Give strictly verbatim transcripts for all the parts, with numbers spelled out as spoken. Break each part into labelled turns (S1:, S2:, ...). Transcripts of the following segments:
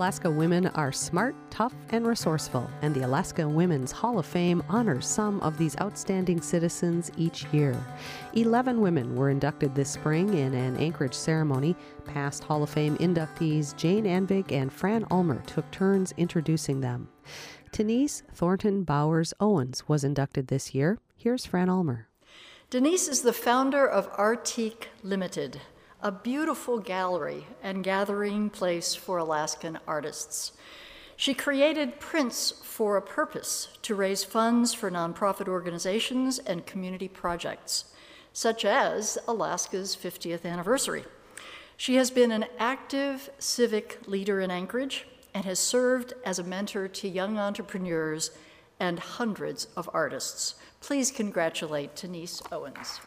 S1: Alaska women are smart, tough, and resourceful, and the Alaska Women's Hall of Fame honors some of these outstanding citizens each year. Eleven women were inducted this spring in an Anchorage ceremony. Past Hall of Fame inductees Jane Anvig and Fran Ulmer took turns introducing them. Denise Thornton Bowers Owens was inducted this year. Here's Fran Ulmer.
S2: Denise is the founder of Artique Limited, a beautiful gallery and gathering place for Alaskan artists. She created prints for a purpose, to raise funds for nonprofit organizations and community projects, such as Alaska's fiftieth anniversary. She has been an active civic leader in Anchorage and has served as a mentor to young entrepreneurs and hundreds of artists. Please congratulate Denise Owens.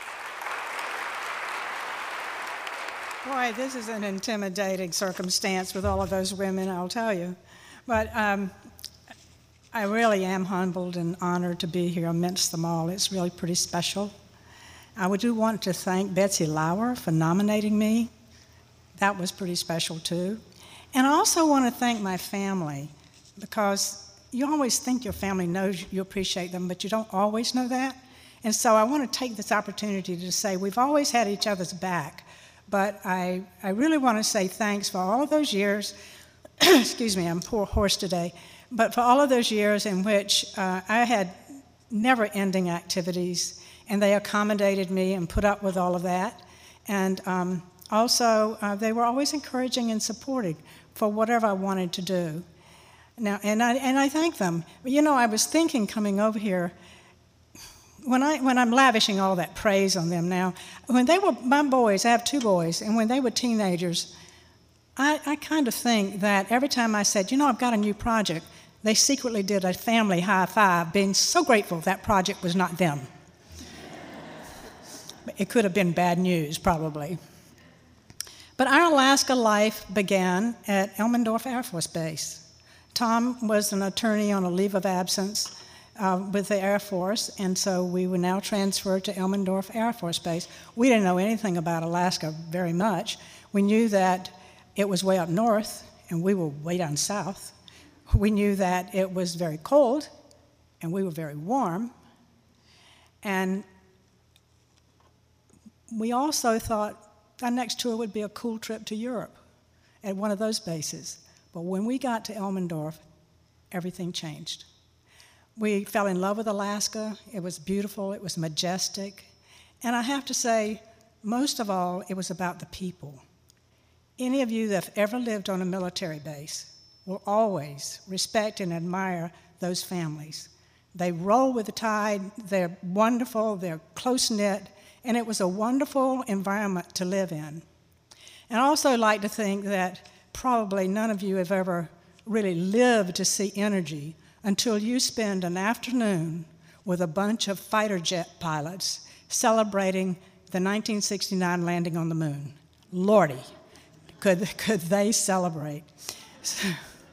S3: Boy, this is an intimidating circumstance with all of those women, I'll tell you. But um, I really am humbled and honored to be here amidst them all. It's really pretty special. I do want to thank Betsy Lauer for nominating me. That was pretty special, too. And I also want to thank my family, because you always think your family knows you appreciate them, but you don't always know that. And so I want to take this opportunity to say we've always had each other's back. But I, I really want to say thanks for all of those years, excuse me, I'm poor horse today, but for all of those years in which uh, I had never-ending activities, and they accommodated me and put up with all of that. And um, also, uh, they were always encouraging and supporting for whatever I wanted to do. Now, and I, and I thank them. But, you know, I was thinking coming over here, When, I, when I'm lavishing all that praise on them now, when they were my boys, I have two boys, and when they were teenagers, I, I kind of think that every time I said, you know, I've got a new project, they secretly did a family high five, being so grateful that project was not them. It could have been bad news, probably. But our Alaska life began at Elmendorf Air Force Base. Tom was an attorney on a leave of absence Uh, with the Air Force, and so we were now transferred to Elmendorf Air Force Base. We didn't know anything about Alaska very much. We knew that it was way up north, and we were way down south. We knew that it was very cold, and we were very warm. And we also thought our next tour would be a cool trip to Europe at one of those bases. But when we got to Elmendorf, everything changed. We fell in love with Alaska. It was beautiful. It was majestic. And I have to say, most of all, it was about the people. Any of you that have ever lived on a military base will always respect and admire those families. They roll with the tide. They're wonderful. They're close-knit. And it was a wonderful environment to live in. And I also like to think that probably none of you have ever really lived to see energy until you spend an afternoon with a bunch of fighter jet pilots celebrating the nineteen sixty-nine landing on the moon. Lordy, could, could they celebrate? So,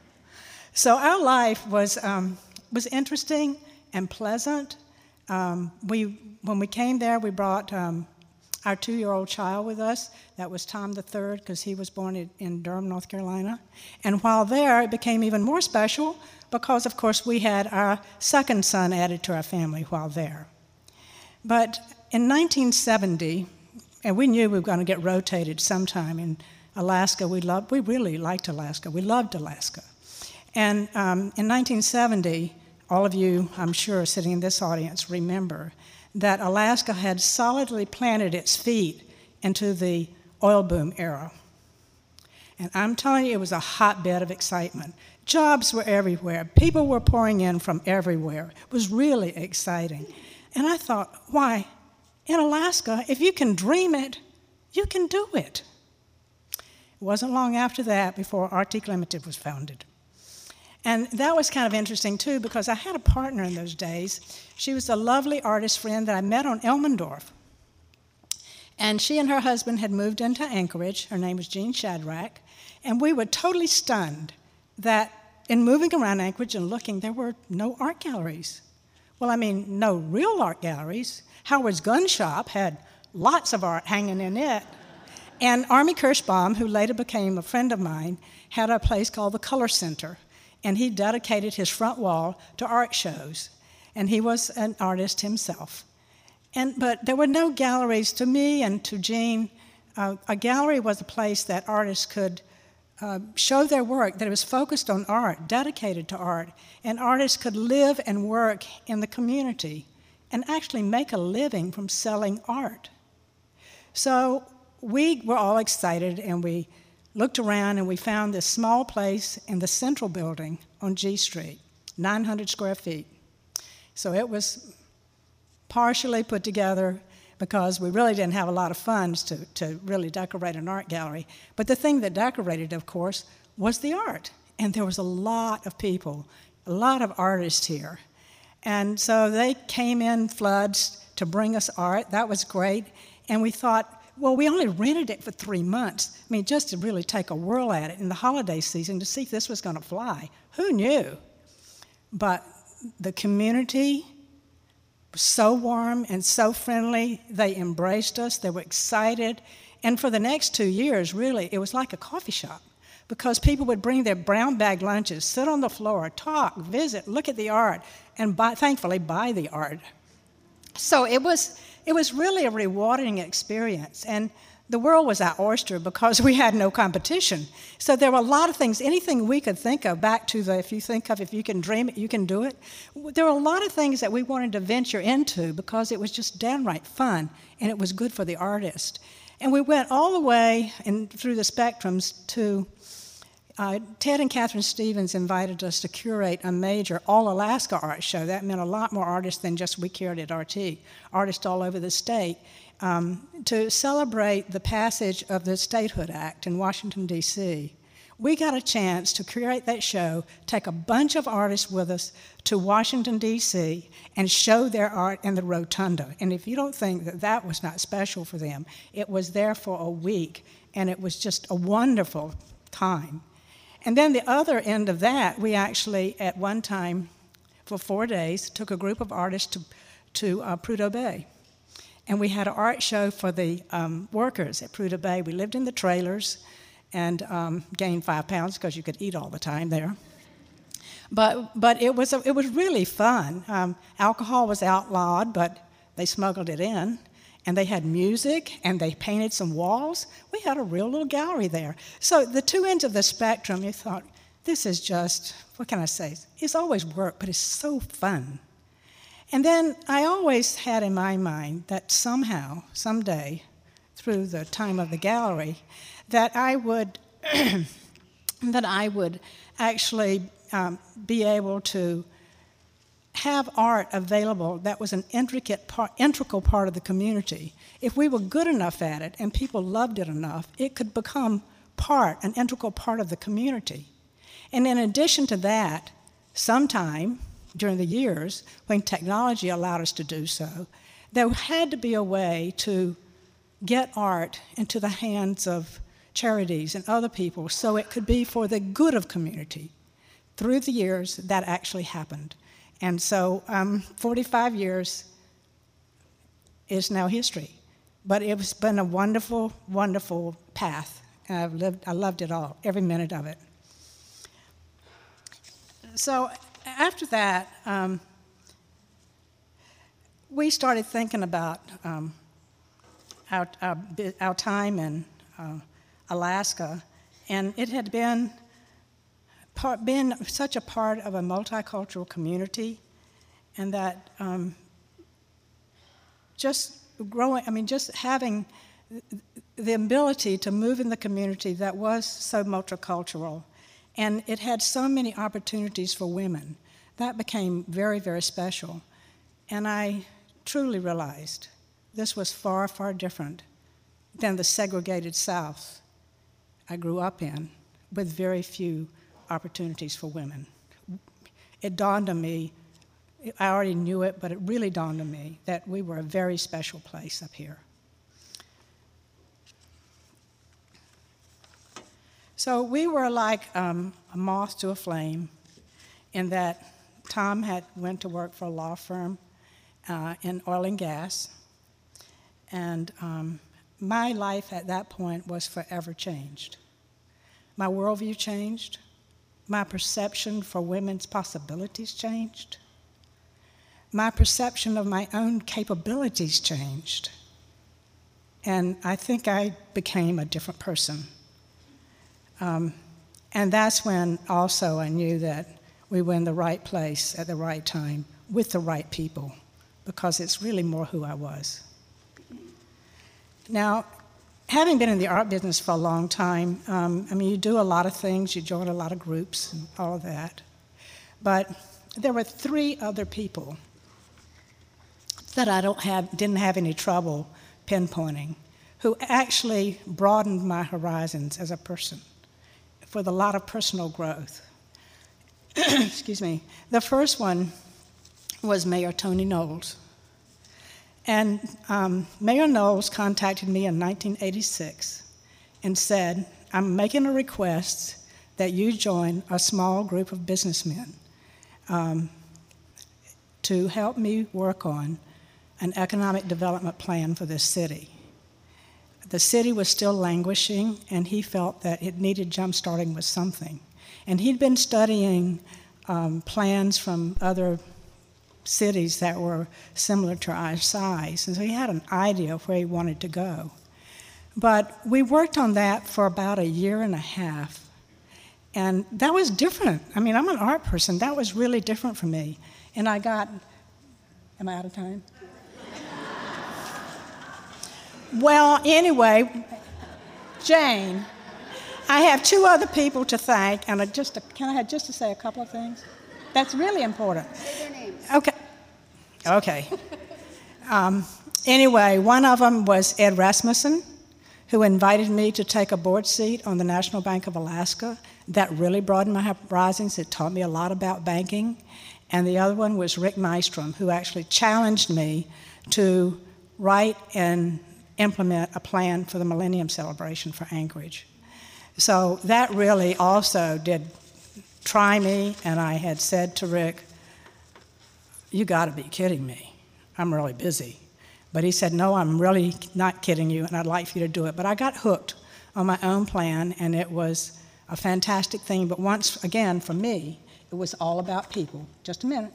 S3: so our life was, um, was interesting and pleasant. Um, we, when we came there, we brought um, our two-year-old child with us. That was Tom the third, because he was born in, in Durham, North Carolina. And while there, it became even more special because, of course, we had our second son added to our family while there. But in nineteen seventy, and we knew we were going to get rotated sometime in Alaska. We loved, we really liked Alaska. We loved Alaska. And um, in nineteen seventy, all of you, I'm sure, sitting in this audience, remember that Alaska had solidly planted its feet into the oil boom era. And I'm telling you, it was a hotbed of excitement. Jobs were everywhere. People were pouring in from everywhere. It was really exciting. And I thought, why, in Alaska, if you can dream it, you can do it. It wasn't long after that before Artique Limited was founded. And that was kind of interesting, too, because I had a partner in those days. She was a lovely artist friend that I met on Elmendorf. And she and her husband had moved into Anchorage. Her name was Jean Shadrack. And we were totally stunned that in moving around Anchorage and looking, there were no art galleries. Well, I mean, no real art galleries. Howard's Gun Shop had lots of art hanging in it. And Army Kirschbaum, who later became a friend of mine, had a place called the Color Center, and he dedicated his front wall to art shows. And he was an artist himself. And, but there were no galleries. To me and to Jean, uh, a gallery was a place that artists could uh, show their work, that it was focused on art, dedicated to art, and artists could live and work in the community and actually make a living from selling art. So we were all excited, and we looked around, and we found this small place in the Central Building on G Street, nine hundred square feet. So it was partially put together because we really didn't have a lot of funds to, to really decorate an art gallery. But the thing that decorated, of course, was the art. And there was a lot of people, a lot of artists here. And so they came in floods to bring us art. That was great. And we thought, well, we only rented it for three months. I mean, just to really take a whirl at it in the holiday season to see if this was going to fly. Who knew? But the community was so warm and so friendly. They embraced us. They were excited. And for the next two years, really, it was like a coffee shop because people would bring their brown bag lunches, sit on the floor, talk, visit, look at the art, and buy, thankfully buy the art. So it was, it was really a rewarding experience. And the world was our oyster because we had no competition. So there were a lot of things, anything we could think of, back to the, if you think of, if you can dream it, you can do it. There were a lot of things that we wanted to venture into because it was just downright fun, and it was good for the artist. And we went all the way and through the spectrums to, uh, Ted and Catherine Stevens invited us to curate a major all-Alaska art show. That meant a lot more artists than just we curated Artique, artists all over the state. Um, to celebrate the passage of the Statehood Act in Washington, D C We got a chance to curate that show, take a bunch of artists with us to Washington, D C, and show their art in the Rotunda. And if you don't think that that was not special for them, it was there for a week, and it was just a wonderful time. And then the other end of that, we actually, at one time, for four days, took a group of artists to, to uh, Prudhoe Bay. And we had an art show for the um, workers at Prudhoe Bay. We lived in the trailers and um, gained five pounds because you could eat all the time there. But, but it, was a, it was really fun. Um, alcohol was outlawed, but they smuggled it in. And they had music, and they painted some walls. We had a real little gallery there. So the two ends of the spectrum, you thought, this is just, what can I say? It's always work, but it's so fun. And then I always had in my mind that somehow, someday, through the time of the gallery, that I would, that I would actually um, be able to have art available that was an intricate part, integral part of the community. If we were good enough at it and people loved it enough, it could become part, an integral part of the community. And in addition to that, sometime during the years when technology allowed us to do so, there had to be a way to get art into the hands of charities and other people so it could be for the good of community. Through the years, that actually happened. And so um, forty-five years is now history. But it's been a wonderful, wonderful path. And I've lived, I loved it all, every minute of it. So after that, um, we started thinking about um, our, our, our time in uh, Alaska, and it had been part, been such a part of a multicultural community, and that um, just growing, I mean, just having the ability to move in the community that was so multicultural, and it had so many opportunities for women. That became very, very special. And I truly realized this was far, far different than the segregated South I grew up in, with very few opportunities for women. It dawned on me, I already knew it, but it really dawned on me that we were a very special place up here. So we were like um, a moth to a flame, in that Tom had went to work for a law firm uh, in oil and gas, and um, my life at that point was forever changed. My worldview changed. My perception for women's possibilities changed. My perception of my own capabilities changed. And I think I became a different person. Um, and that's when also I knew that we were in the right place at the right time with the right people, because it's really more who I was. Now, having been in the art business for a long time, um, I mean, you do a lot of things, you join a lot of groups and all of that. But there were three other people that I don't have, didn't have any trouble pinpointing, who actually broadened my horizons as a person with a lot of personal growth. Excuse me. The first one was Mayor Tony Knowles. And um, Mayor Knowles contacted me in nineteen eighty-six and said, I'm making a request that you join a small group of businessmen um, to help me work on an economic development plan for this city. The city was still languishing, and he felt that it needed jump-starting with something. And he'd been studying um, plans from other cities that were similar to our size, and so he had an idea of where he wanted to go. But we worked on that for about a year and a half, and that was different. I mean, I'm an art person. That was really different for me. And I got, am I out of time? Well, anyway, Jane, I have two other people to thank, and I just to, can I have just to say a couple of things? That's really important.
S4: Say their names.
S3: Okay. Okay. um, anyway, one of them was Ed Rasmussen, who invited me to take a board seat on the National Bank of Alaska. That really broadened my horizons. It taught me a lot about banking. And the other one was Rick Nystrom, who actually challenged me to write and implement a plan for the Millennium Celebration for Anchorage. So that really also did try me, and I had said to Rick, you gotta be kidding me. I'm really busy. But he said, no, I'm really not kidding you, and I'd like for you to do it. But I got hooked on my own plan, and it was a fantastic thing. But once again, for me, it was all about people. Just a minute.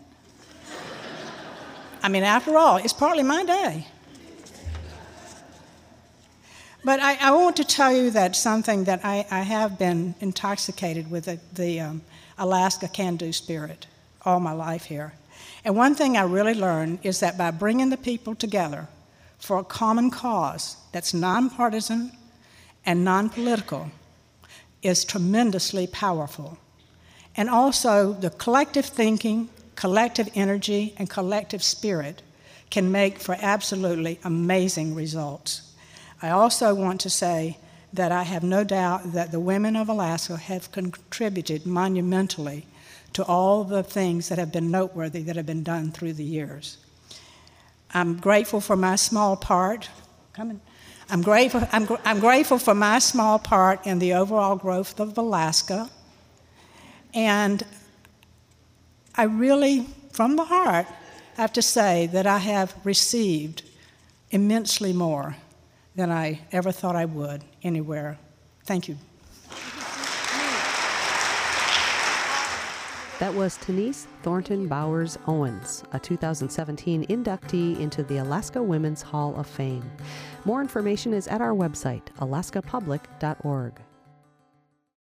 S3: I mean, after all, it's partly my day. But I, I want to tell you that something that I, I have been intoxicated with the, the um, Alaska can-do spirit all my life here. And one thing I really learned is that by bringing the people together for a common cause that's nonpartisan and non-political is tremendously powerful. And also the collective thinking, collective energy, and collective spirit can make for absolutely amazing results. I also want to say that I have no doubt that the women of Alaska have contributed monumentally to all the things that have been noteworthy that have been done through the years. I'm grateful for my small part. Coming. I'm grateful, I'm, I'm grateful for my small part in the overall growth of Alaska. And I really, from the heart, have to say that I have received immensely more than I ever thought I would anywhere. Thank you.
S1: That was Tenise Thornton Bowers Owens, a two thousand seventeen inductee into the Alaska Women's Hall of Fame. More information is at our website, alaska public dot org.